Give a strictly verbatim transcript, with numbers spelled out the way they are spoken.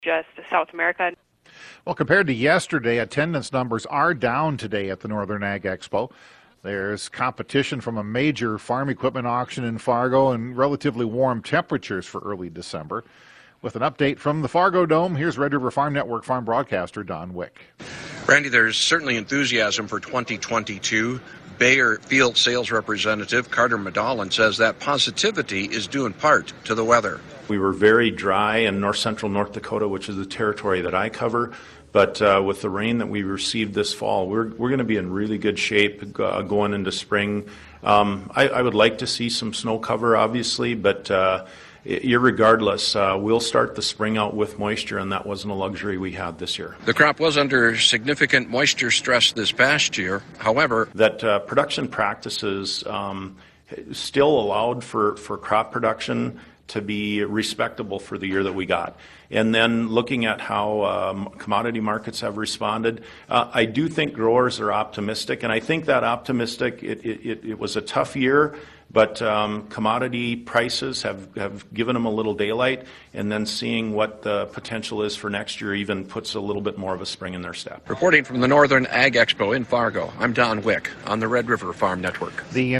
just South America. Well, compared to yesterday, attendance numbers are down today at the Northern Ag Expo. There's competition from a major farm equipment auction in Fargo and relatively warm temperatures for early December. With an update from the Fargo Dome, here's Red River Farm Network farm broadcaster Don Wick. Randy, there's certainly enthusiasm for twenty twenty-two. Bayer field sales representative Carter Medalin says that positivity is due in part to the weather. We were very dry in north central North Dakota, which is the territory that I cover. But uh, with the rain that we received this fall, we're we're going to be in really good shape uh, going into spring. Um, I, I would like to see some snow cover, obviously, but uh, irregardless, uh, we'll start the spring out with moisture, and that wasn't a luxury we had this year. The crop was under significant moisture stress this past year. However, that uh, production practices um, still allowed for, for crop production to be respectable for the year that we got. And then looking at how um, commodity markets have responded, uh, I do think growers are optimistic, and I think that optimistic, it, it, it was a tough year, but um, commodity prices have, have given them a little daylight, and then seeing what the potential is for next year even puts a little bit more of a spring in their step. Reporting from the Northern Ag Expo in Fargo, I'm Don Wick on the Red River Farm Network. The